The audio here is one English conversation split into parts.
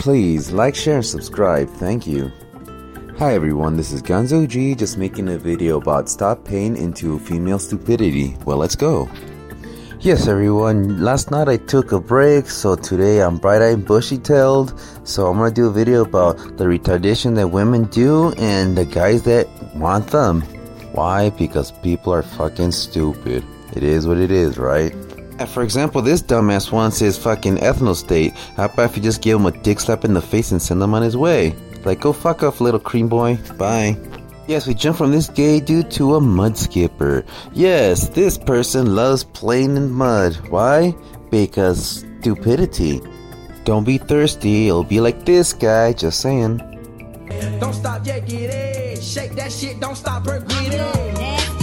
Please like, share, and subscribe. Thank you. Hi everyone, this is Gonzo G, just making a video about stop paying into female stupidity. Well, let's go. Yes everyone, last night I took a break, so today I'm bright-eyed and bushy-tailed. So I'm gonna do a video about the retardation that women do and the guys that want them. Why? Because people are fucking stupid. It is what it is, right? And for example, this dumbass wants his fucking ethno state. How about if you just give him a dick slap in the face and send him on his way? Like, go fuck off, little cream boy. Bye. Yes, we jump from this gay dude to a mud skipper. Yes, this person loves playing in mud. Why? Because stupidity. Don't be thirsty, it'll be like this guy, just saying. Don't stop, yeah, get it. Shake that shit, don't stop, her get it.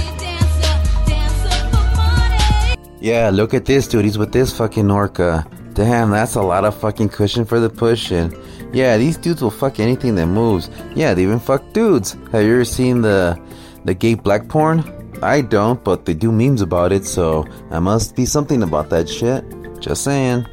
Yeah, look at this dude, he's with this fucking orca. Damn, that's a lot of fucking cushion for the pushing. Yeah, these dudes will fuck anything that moves. Yeah, they even fuck dudes. Have you ever seen the gay black porn? I don't, but they do memes about it, so I must be something about that shit. Just saying.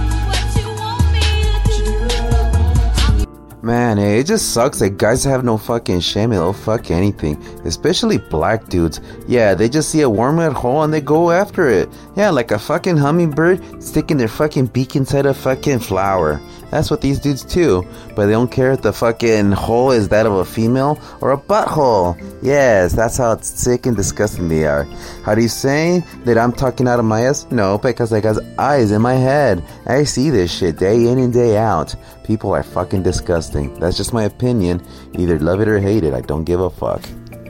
Man, it just sucks that guys have no fucking shame and they'll fuck anything. Especially black dudes. Yeah, they just see a wormwood hole and they go after it. Yeah, like a fucking hummingbird sticking their fucking beak inside a fucking flower. That's what these dudes do. But they don't care if the fucking hole is that of a female or a butthole. Yes, that's how sick and disgusting they are. How do you say that I'm talking out of my ass? No, because I got eyes in my head. I see this shit day in and day out. People are fucking disgusting. That's just my opinion. Either love it or hate it. I don't give a fuck.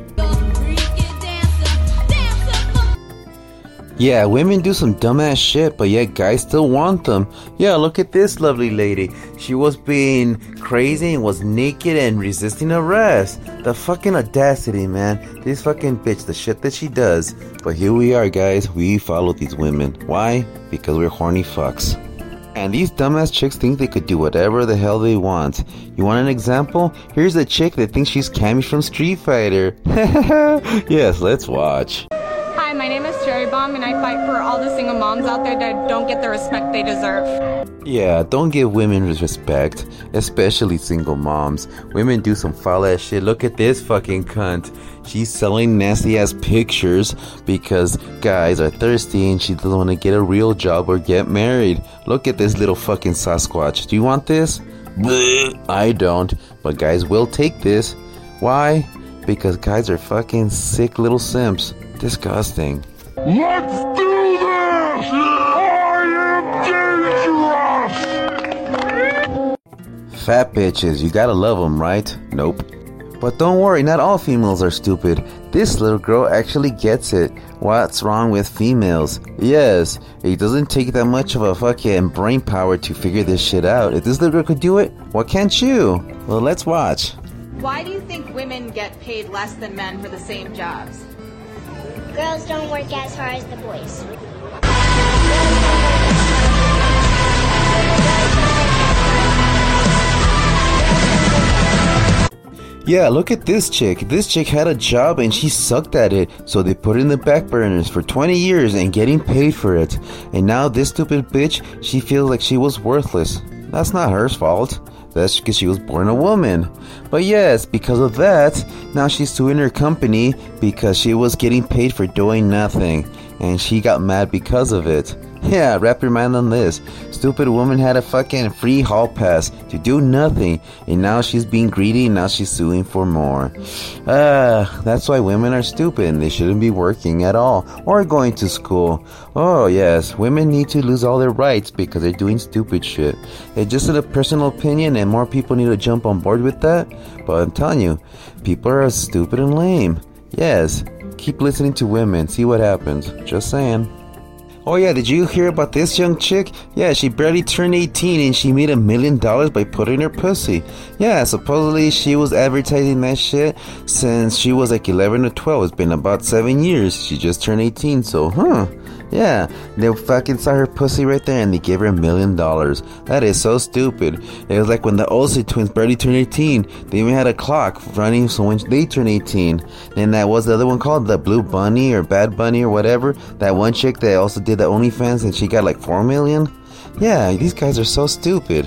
Yeah, women do some dumbass shit, but yet guys still want them. Yeah, look at this lovely lady. She was being crazy and was naked and resisting arrest. The fucking audacity, man. This fucking bitch, the shit that she does. But here we are, guys. We follow these women. Why? Because we're horny fucks. And these dumbass chicks think they could do whatever the hell they want. You want an example? Here's a chick that thinks she's Cammy from Street Fighter. Yes, let's watch. Hi, my name is Cherry Bomb, and I fight for all the single moms out there that don't get the respect they deserve. Yeah, don't give women respect, especially single moms. Women do some foul ass shit. Look at this fucking cunt. She's selling nasty ass pictures because guys are thirsty and she doesn't want to get a real job or get married. Look at this little fucking Sasquatch. Do you want this? Bleh, I don't, but guys will take this. Why? Because guys are fucking sick little simps. Disgusting. Let's do this! I am dangerous! Fat bitches, you gotta love them, right? Nope. But don't worry, not all females are stupid. This little girl actually gets it. What's wrong with females? Yes, it doesn't take that much of a fucking brain power to figure this shit out. If this little girl could do it, why can't you? Well, let's watch. Why do you think women get paid less than men for the same jobs? Girls don't work as hard as the boys. Yeah, look at this chick. This chick had a job and she sucked at it. So they put it in the back burners for 20 years and getting paid for it. And now this stupid bitch, she feels like she was worthless. That's not her fault. That's because she was born a woman. But yes, because of that, now she's suing her company because she was getting paid for doing nothing. And she got mad because of it. Yeah, wrap your mind on this. Stupid woman had a fucking free hall pass to do nothing. And now she's being greedy and now she's suing for more. That's why women are stupid and they shouldn't be working at all. Or going to school. Oh yes, women need to lose all their rights because they're doing stupid shit. It's just a personal opinion and more people need to jump on board with that. But I'm telling you, people are stupid and lame. Yes, keep listening to women, see what happens. Just saying. Oh yeah, did you hear about this young chick? Yeah, she barely turned 18 and she made $1 million by putting her pussy. Yeah, supposedly she was advertising that shit since she was like 11 or 12. It's been about 7 years. She just turned 18, so yeah, they fucking saw her pussy right there and they gave her $1 million. That is so stupid. It was like when the Olsen twins barely turned 18. They even had a clock running so when they turned 18. And that was the other one called the Blue Bunny or Bad Bunny or whatever. That one chick that also did the OnlyFans and she got like 4 million. Yeah, these guys are so stupid.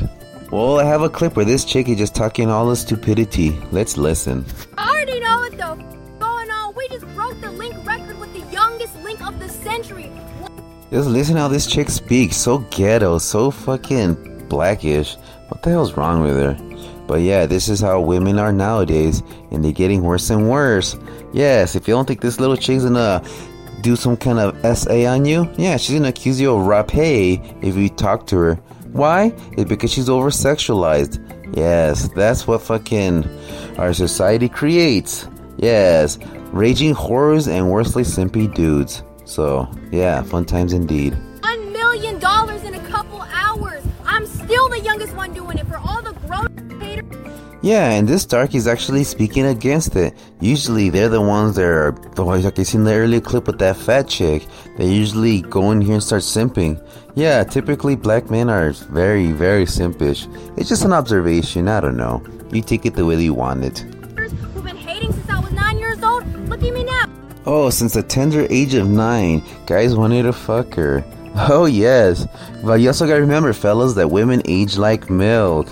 Well, I have a clip where this chick is just talking all the stupidity. Let's listen. I already know what the going on. We just broke the link record with the youngest link of the century. Just listen how this chick speaks. So ghetto, so fucking blackish. What the hell's wrong with her? But yeah, this is how women are nowadays, and they're getting worse and worse. Yes, if you don't think this little chick's gonna do some kind of SA on you, yeah, she's gonna accuse you of rape if you talk to her. Why? It's because she's over-sexualized. Yes, that's what fucking our society creates. Yes, raging whores and worthless simpy dudes. So, yeah, fun times indeed. $1 million in a couple hours. I'm still the youngest one doing it for all the grown haters. Yeah, and this darkie's actually speaking against it. Usually, they're the ones that are, like you seen in the earlier clip with that fat chick. They usually go in here and start simping. Yeah, typically black men are very, very simpish. It's just an observation, I don't know. You take it the way you want it. Who've been hating since I was 9 years old, look at me now. Oh, since the tender age of 9, guys wanted to fuck her. Oh yes, but you also gotta remember, fellas, that women age like milk.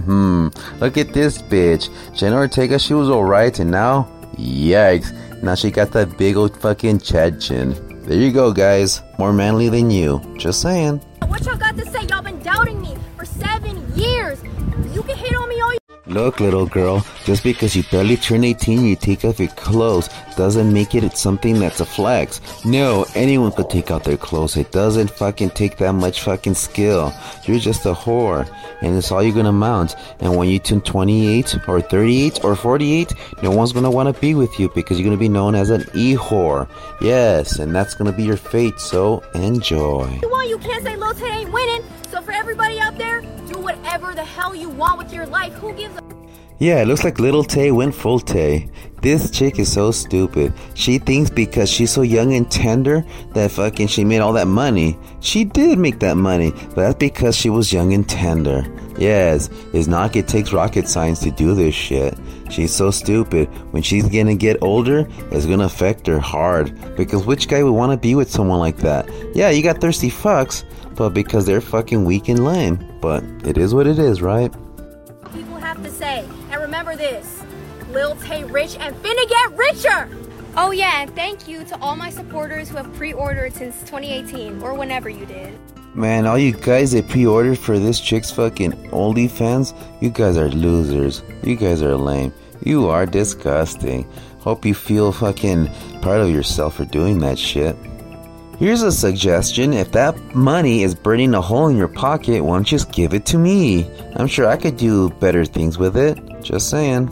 Look at this bitch. Jenna Ortega, she was alright, and now, yikes, now she got that big old fucking Chad chin. There you go, guys. More manly than you. Just saying. What y'all got to say? Y'all been doubting me for 7 years. You can hate on me all you... Look, little girl, just because you barely turn 18 and you take off your clothes doesn't make it something that's a flex. No, anyone could take out their clothes. It doesn't fucking take that much fucking skill. You're just a whore, and it's all you're gonna mount. And when you turn 28 or 38 or 48, no one's gonna want to be with you because you're gonna be known as an e-whore. Yes, and that's gonna be your fate, so enjoy. You can't say Lil Tay ain't winning, so for everybody out there, do whatever the hell you want with your life. Who gives a... Yeah, it looks like Little Tay went full Tay. This chick is so stupid. She thinks because she's so young and tender that fucking she made all that money. She did make that money, but that's because she was young and tender. Yes, it's not like it takes rocket science to do this shit. She's so stupid. When she's gonna get older, it's gonna affect her hard. Because which guy would want to be with someone like that? Yeah, you got thirsty fucks, but because they're fucking weak and lame. But it is what it is, right? People have to say, and remember this, Lil Tay rich and finna get richer! Oh yeah, and thank you to all my supporters who have pre-ordered since 2018, or whenever you did. Man, all you guys that pre-ordered for this chick's fucking OnlyFans, you guys are losers. You guys are lame. You are disgusting. Hope you feel fucking proud of yourself for doing that shit. Here's a suggestion. If that money is burning a hole in your pocket, why don't you just give it to me? I'm sure I could do better things with it. Just saying.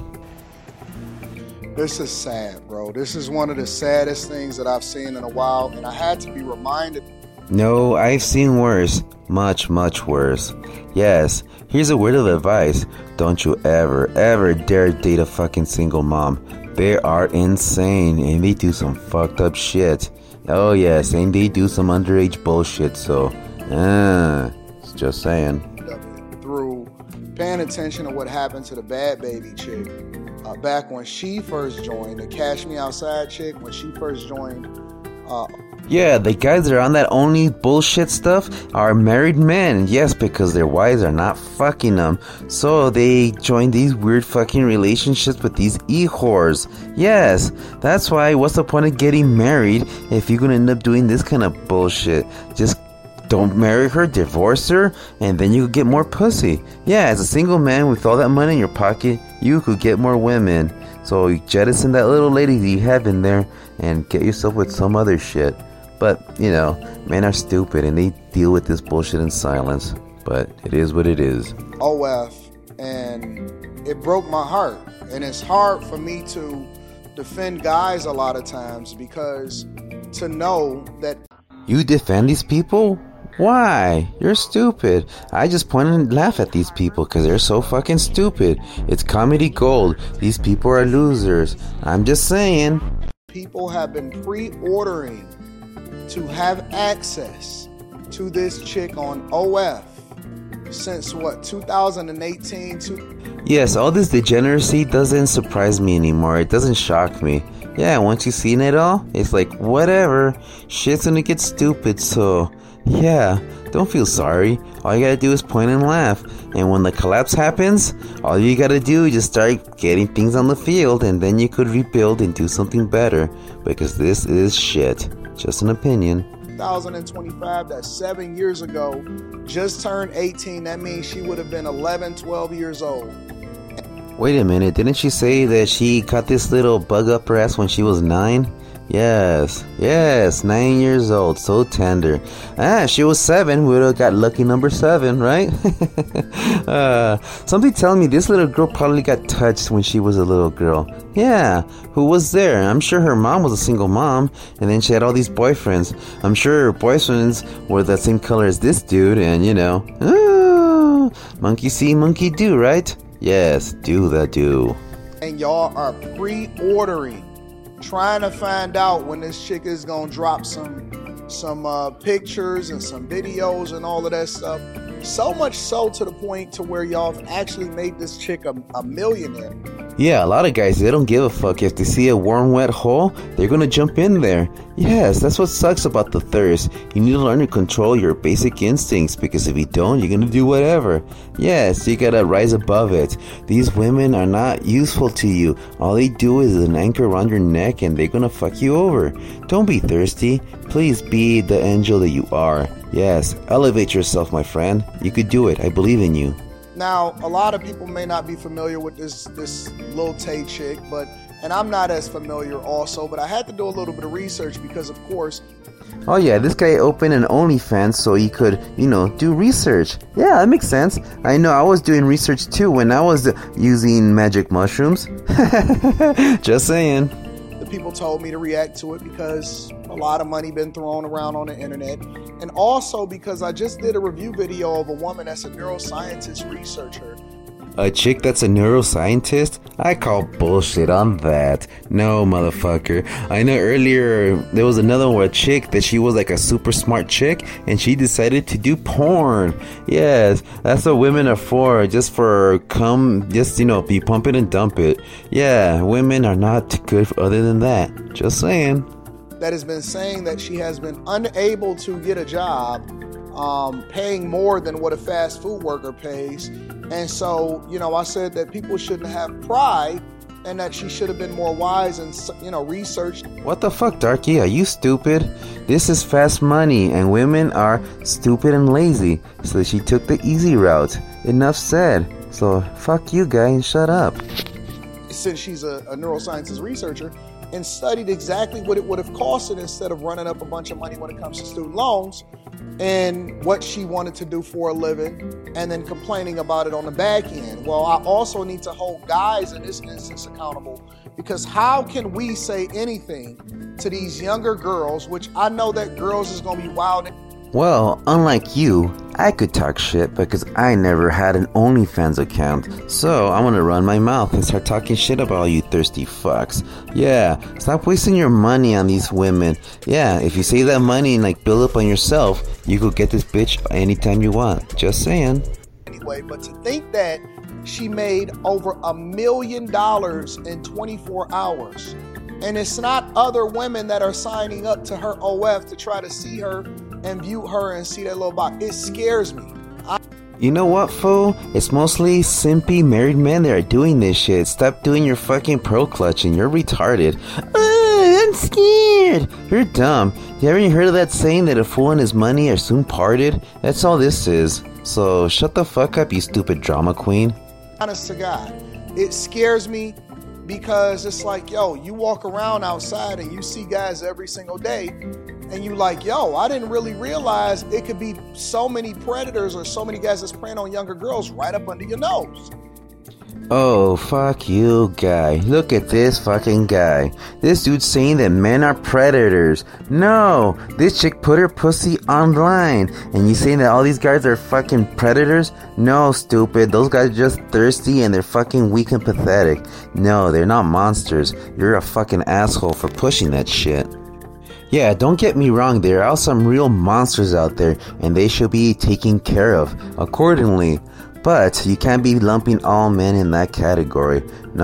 This is sad, bro. This is one of the saddest things that I've seen in a while, and I had to be reminded. No, I've seen worse. Much, much worse. Yes, here's a word of advice. Don't you ever, ever dare date a fucking single mom. They are insane, and they do some fucked up shit. Oh yes, and they do some underage bullshit, so, just saying. Through paying attention to what happened to the Bad Baby chick, back when she first joined, the Cash Me Outside chick, when she first joined, yeah, the guys that are on that only bullshit stuff are married men. Yes, because their wives are not fucking them. So they join these weird fucking relationships with these e-whores. Yes, that's why what's the point of getting married if you're gonna end up doing this kind of bullshit? Just don't marry her, divorce her, and then you could get more pussy. Yeah, as a single man with all that money in your pocket, you could get more women. So you jettison that little lady that you have in there and get yourself with some other shit. But, you know, men are stupid and they deal with this bullshit in silence. But it is what it is. OF, and it broke my heart. And it's hard for me to defend guys a lot of times because to know that... You defend these people? Why? You're stupid. I just point and laugh at these people because they're so fucking stupid. It's comedy gold. These people are losers. I'm just saying. People have been pre-ordering to have access to this chick on OF since what, 2018? Yes, all this degeneracy doesn't surprise me anymore. It doesn't shock me. Yeah, once you've seen it all, it's like, whatever. Shit's gonna get stupid, so Yeah, don't feel sorry. All you gotta do is point and laugh. And when the collapse happens, all you gotta do is just start getting things on the field, and then you could rebuild and do something better. Because this is shit. Just an opinion. 2025, that's 7 years ago, just turned 18. That means she would have been 11, 12 years old. Wait a minute, didn't she say that she caught this little bug up her ass when she was 9? Yes, 9 years old, so tender. She was 7, we would have got lucky number 7, right? Something telling me this little girl probably got touched when she was a little girl. Yeah, who was there? I'm sure her mom was a single mom, and then she had all these boyfriends. I'm sure her boyfriends were the same color as this dude, and monkey see, monkey do, right? Yes, do the do. And y'all are pre-ordering, trying to find out when this chick is gonna drop some pictures and some videos and all of that stuff. So much so to the point to where y'all have actually made this chick a millionaire. Yeah, a lot of guys, they don't give a fuck. If they see a warm, wet hole, they're gonna jump in there. Yes, that's what sucks about the thirst. You need to learn to control your basic instincts, because if you don't, you're gonna do whatever. Yes, you gotta rise above it. These women are not useful to you. All they do is an anchor around your neck, and they're gonna fuck you over. Don't be thirsty. Please be the angel that you are. Yes, elevate yourself, my friend. You could do it. I believe in you. Now, a lot of people may not be familiar with this Lil Tay chick, and I'm not as familiar also, but I had to do a little bit of research because, of course... Oh yeah, this guy opened an OnlyFans so he could, do research. Yeah, that makes sense. I know, I was doing research too when I was using magic mushrooms. Just saying. The people told me to react to it because a lot of money been thrown around on the internet. And also because I just did a review video of a woman that's a neuroscientist researcher. A chick that's a neuroscientist? I call bullshit on that. No, motherfucker. I know earlier there was another one where a chick that she was like a super smart chick and she decided to do porn. Yes, that's what women are for. Just for be pump it and dump it. Yeah, women are not good for other than that. Just saying. That has been saying that she has been unable to get a job paying more than what a fast food worker pays. And so, I said that people shouldn't have pride and that she should have been more wise and, researched. What the fuck, Darky? Are you stupid? This is fast money and women are stupid and lazy. So she took the easy route. Enough said. So fuck you, guy, and shut up. Since she's a neuroscientist researcher, and studied exactly what it would have costed instead of running up a bunch of money when it comes to student loans, and what she wanted to do for a living, and then complaining about it on the back end. Well, I also need to hold guys in this instance accountable, because how can we say anything to these younger girls, which I know that girls is going to be wild. Well, unlike you, I could talk shit because I never had an OnlyFans account. So I'm gonna run my mouth and start talking shit about all you thirsty fucks. Yeah, stop wasting your money on these women. Yeah, if you save that money and build up on yourself, you could get this bitch anytime you want. Just saying. Anyway, but to think that she made over $1 million in 24 hours. And it's not other women that are signing up to her OF to try to see her and view her and see that little box. It scares me. You know what, fool? It's mostly simpy married men that are doing this shit. Stop doing your fucking pearl clutching. You're retarded. I'm scared. You're dumb. You haven't heard of that saying that a fool and his money are soon parted? That's all this is. So shut the fuck up, you stupid drama queen. Honest to God, it scares me because it's like, you walk around outside and you see guys every single day and you like, I didn't really realize it could be so many predators or so many guys that's preying on younger girls right up under your nose. Oh, fuck you, guy. Look at this fucking guy. This dude's saying that men are predators. No, this chick put her pussy online. And you saying that all these guys are fucking predators? No, stupid. Those guys are just thirsty and they're fucking weak and pathetic. No, they're not monsters. You're a fucking asshole for pushing that shit. Yeah, don't get me wrong, there are some real monsters out there, and they should be taken care of accordingly. But you can't be lumping all men in that category.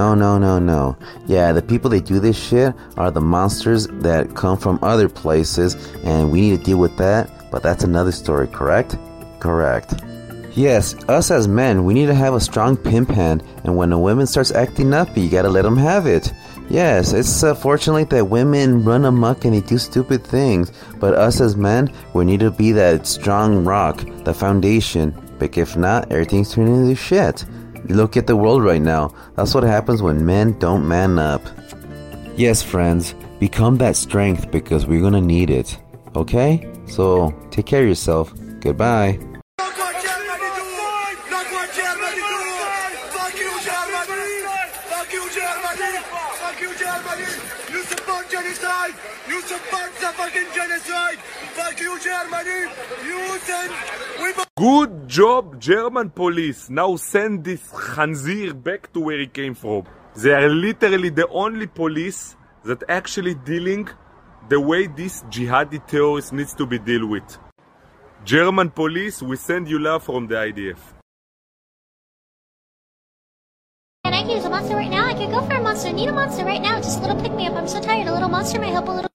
No. Yeah, the people that do this shit are the monsters that come from other places, and we need to deal with that. But that's another story, correct? Correct. Yes, us as men, we need to have a strong pimp hand, and when a woman starts acting up, you gotta let them have it. Yes, it's fortunate that women run amok and they do stupid things, but us as men, we need to be that strong rock, the foundation. But if not, everything's turning into shit. Look at the world right now. That's what happens when men don't man up. Yes, friends, become that strength because we're gonna need it. Okay? So, take care of yourself. Goodbye. You support genocide! You support the fucking genocide! Fuck you, Germany! You send... Good job, German police! Now send this Khanzir back to where he came from. They are literally the only police that actually dealing the way this jihadi terrorist needs to be dealt with. German police, we send you love from the IDF. And I can use a monster right now. I could go for a monster. I need a monster right now. Just a little pick me up. I'm so tired. A little monster might help a little.